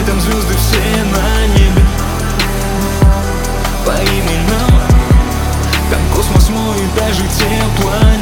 там звезды все на небе по именам. Там космос мой, даже те планеты.